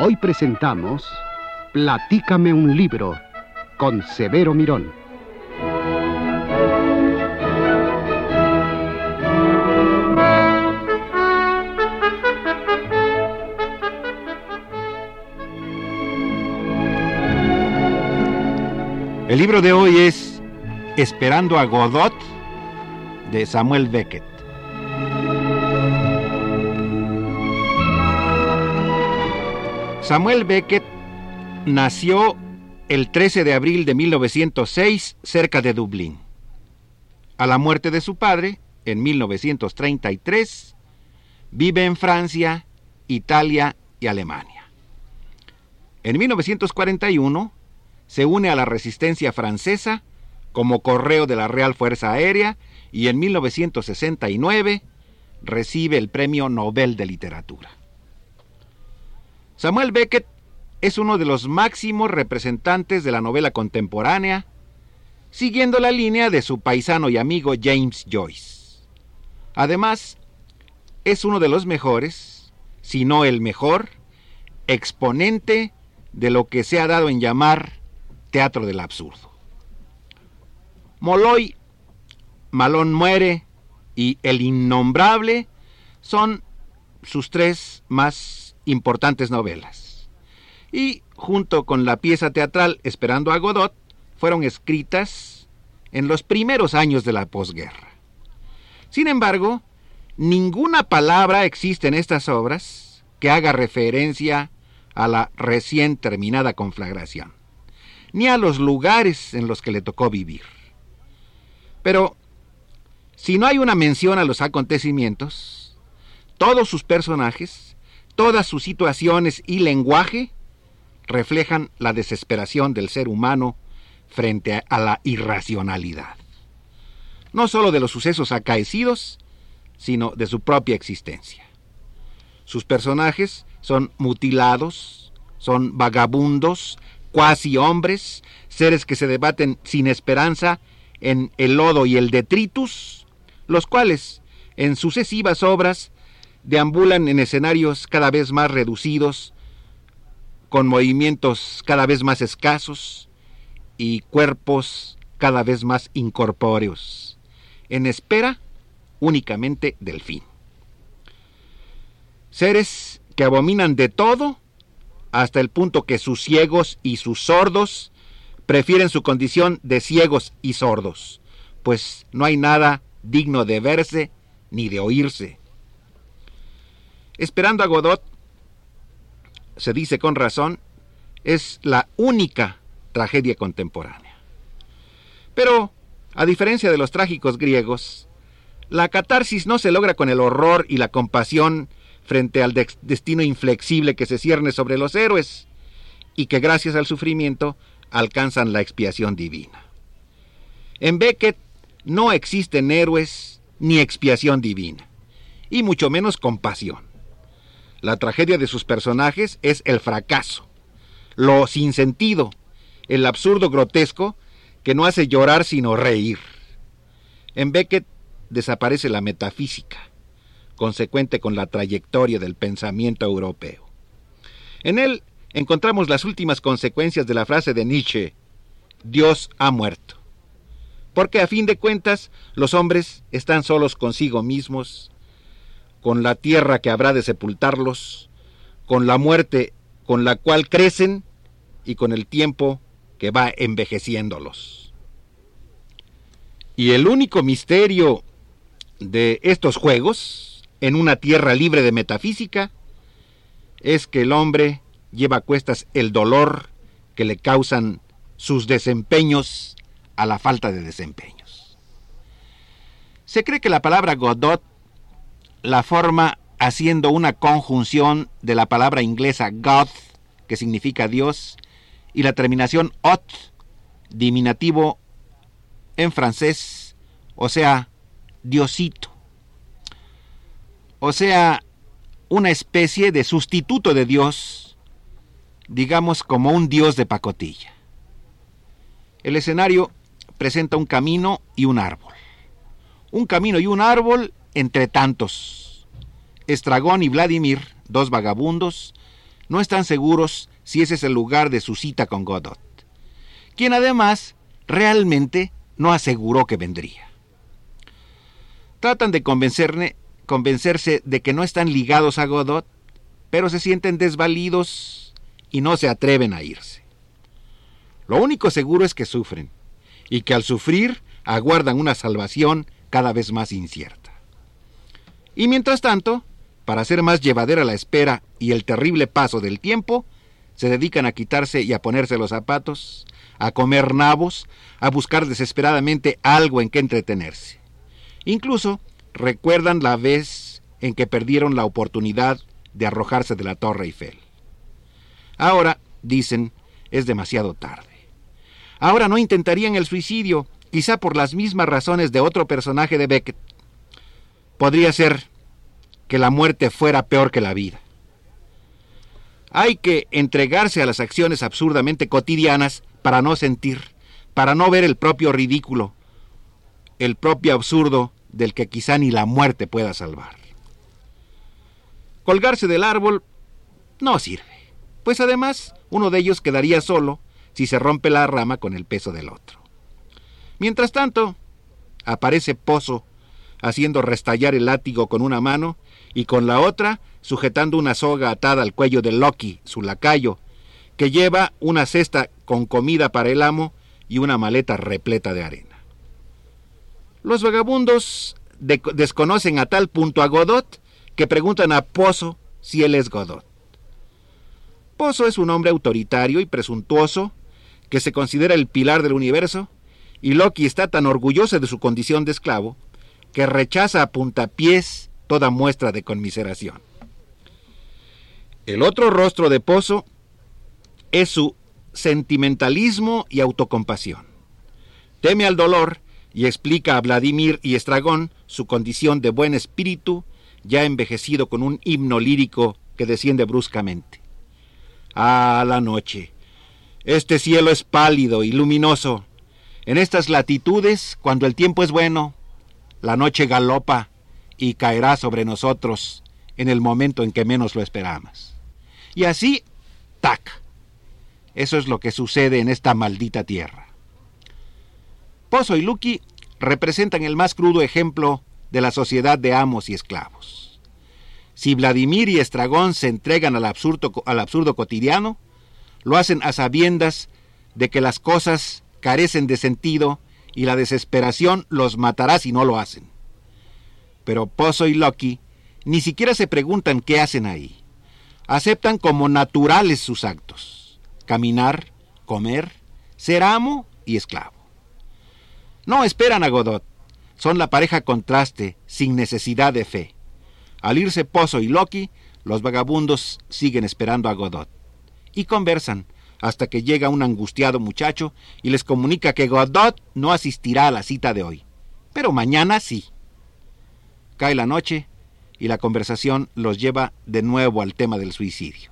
Hoy presentamos Platícame un libro con Severo Mirón. El libro de hoy es Esperando a Godot, de Samuel Beckett. Samuel Beckett nació el 13 de abril de 1906 cerca de Dublín. A la muerte de su padre, en 1933, vive en Francia, Italia y Alemania. En 1941 se une a la resistencia francesa como correo de la Real Fuerza Aérea y en 1969 recibe el Premio Nobel de Literatura. Samuel Beckett es uno de los máximos representantes de la novela contemporánea, siguiendo la línea de su paisano y amigo James Joyce. Además, es uno de los mejores, si no el mejor, exponente de lo que se ha dado en llamar teatro del absurdo. Molloy, Malón muere y El innombrable son sus tres más importantes novelas. Y junto con la pieza teatral Esperando a Godot, fueron escritas en los primeros años de la posguerra. Sin embargo, ninguna palabra existe en estas obras que haga referencia a la recién terminada conflagración, ni a los lugares en los que le tocó vivir. Pero, si no hay una mención a los acontecimientos, todos sus personajes, todas sus situaciones y lenguaje reflejan la desesperación del ser humano frente a la irracionalidad, no solo de los sucesos acaecidos, sino de su propia existencia. Sus personajes son mutilados, son vagabundos, cuasi hombres, seres que se debaten sin esperanza en el lodo y el detritus, los cuales, en sucesivas obras, deambulan en escenarios cada vez más reducidos, con movimientos cada vez más escasos y cuerpos cada vez más incorpóreos, en espera únicamente del fin. Seres que abominan de todo, hasta el punto que sus ciegos y sus sordos prefieren su condición de ciegos y sordos, pues no hay nada digno de verse ni de oírse. Esperando a Godot, se dice con razón, es la única tragedia contemporánea. Pero, a diferencia de los trágicos griegos, la catarsis no se logra con el horror y la compasión frente al destino inflexible que se cierne sobre los héroes y que gracias al sufrimiento alcanzan la expiación divina. En Beckett no existen héroes ni expiación divina, y mucho menos compasión. La tragedia de sus personajes es el fracaso, lo sinsentido, el absurdo grotesco que no hace llorar sino reír. En Beckett desaparece la metafísica, consecuente con la trayectoria del pensamiento europeo. En él encontramos las últimas consecuencias de la frase de Nietzsche: Dios ha muerto. Porque a fin de cuentas, los hombres están solos consigo mismos, con la tierra que habrá de sepultarlos, con la muerte con la cual crecen y con el tiempo que va envejeciéndolos. Y el único misterio de estos juegos, en una tierra libre de metafísica, es que el hombre lleva a cuestas el dolor que le causan sus desempeños a la falta de desempeños. Se cree que la palabra Godot la forma haciendo una conjunción de la palabra inglesa God, que significa Dios, y la terminación ot, diminutivo en francés, o sea, Diosito. O sea, una especie de sustituto de Dios, digamos como un Dios de pacotilla. El escenario presenta un camino y un árbol. Un camino y un árbol entre tantos. Estragón y Vladimir, dos vagabundos, no están seguros si ese es el lugar de su cita con Godot, quien además realmente no aseguró que vendría. Tratan de convencerse de que no están ligados a Godot, pero se sienten desvalidos y no se atreven a irse. Lo único seguro es que sufren, y que al sufrir aguardan una salvación cada vez más incierta. Y mientras tanto, para hacer más llevadera la espera y el terrible paso del tiempo, se dedican a quitarse y a ponerse los zapatos, a comer nabos, a buscar desesperadamente algo en que entretenerse. Incluso recuerdan la vez en que perdieron la oportunidad de arrojarse de la Torre Eiffel. Ahora, dicen, es demasiado tarde. Ahora no intentarían el suicidio, quizá por las mismas razones de otro personaje de Beckett. Podría ser que la muerte fuera peor que la vida. Hay que entregarse a las acciones absurdamente cotidianas para no sentir, para no ver el propio ridículo, el propio absurdo del que quizá ni la muerte pueda salvar. Colgarse del árbol no sirve, pues además uno de ellos quedaría solo si se rompe la rama con el peso del otro. Mientras tanto, aparece Pozo haciendo restallar el látigo con una mano y con la otra sujetando una soga atada al cuello de Loki, su lacayo, que lleva una cesta con comida para el amo y una maleta repleta de arena. Los vagabundos desconocen a tal punto a Godot que preguntan a Pozo si él es Godot. Pozo es un hombre autoritario y presuntuoso que se considera el pilar del universo, y Loki está tan orgulloso de su condición de esclavo que rechaza a puntapiés toda muestra de conmiseración. El otro rostro de Pozo es su sentimentalismo y autocompasión. Teme al dolor y explica a Vladimir y Estragón su condición de buen espíritu, ya envejecido con un himno lírico que desciende bruscamente. Ah, la noche. Este cielo es pálido y luminoso. En estas latitudes, cuando el tiempo es bueno, la noche galopa y caerá sobre nosotros en el momento en que menos lo esperamos. Y así, ¡tac! Eso es lo que sucede en esta maldita tierra. Pozo y Loki representan el más crudo ejemplo de la sociedad de amos y esclavos. Si Vladimir y Estragón se entregan al absurdo cotidiano, lo hacen a sabiendas de que las cosas carecen de sentido y la desesperación los matará si no lo hacen. Pero Pozo y Loki ni siquiera se preguntan qué hacen ahí. Aceptan como naturales sus actos: caminar, comer, ser amo y esclavo. No esperan a Godot, son la pareja contraste, sin necesidad de fe. Al irse Pozo y Loki, los vagabundos siguen esperando a Godot, y conversan hasta que llega un angustiado muchacho y les comunica que Godot no asistirá a la cita de hoy, pero mañana sí. Cae la noche y la conversación los lleva de nuevo al tema del suicidio.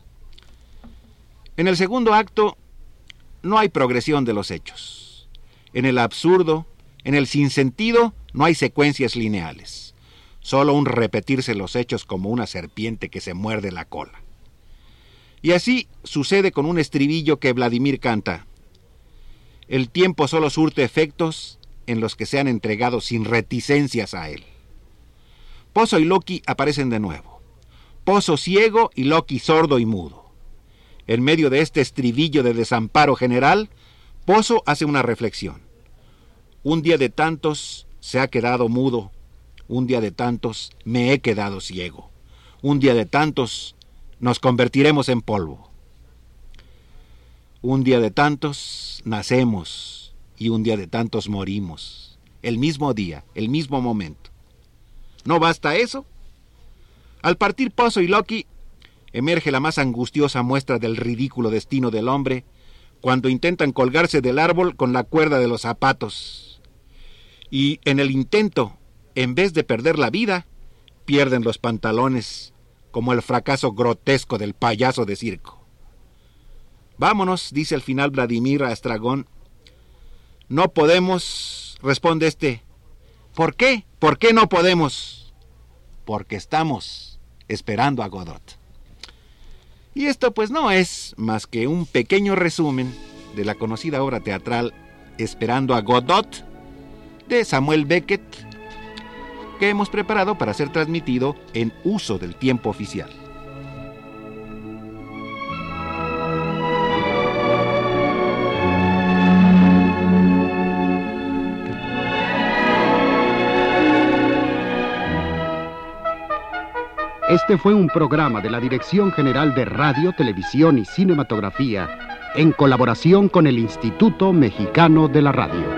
En el segundo acto no hay progresión de los hechos. En el absurdo, en el sinsentido, no hay secuencias lineales, solo un repetirse los hechos como una serpiente que se muerde la cola. Y así sucede con un estribillo que Vladimir canta: el tiempo solo surte efectos en los que se han entregado sin reticencias a él. Pozo y Loki aparecen de nuevo. Pozo ciego y Loki sordo y mudo. En medio de este estribillo de desamparo general, Pozo hace una reflexión. Un día de tantos se ha quedado mudo. Un día de tantos me he quedado ciego. Un día de tantos nos convertiremos en polvo. Un día de tantos nacemos y un día de tantos morimos. El mismo día, el mismo momento. ¿No basta eso? Al partir Pozo y Loki, emerge la más angustiosa muestra del ridículo destino del hombre cuando intentan colgarse del árbol con la cuerda de los zapatos. Y en el intento, en vez de perder la vida, pierden los pantalones, como el fracaso grotesco del payaso de circo. Vámonos, dice al final Vladimir a Estragón. No podemos, responde este. ¿Por qué? ¿Por qué no podemos? Porque estamos esperando a Godot. Y esto pues no es más que un pequeño resumen de la conocida obra teatral Esperando a Godot, de Samuel Beckett, que hemos preparado para ser transmitido en uso del tiempo oficial. Este fue un programa de la Dirección General de Radio, Televisión y Cinematografía, en colaboración con el Instituto Mexicano de la Radio.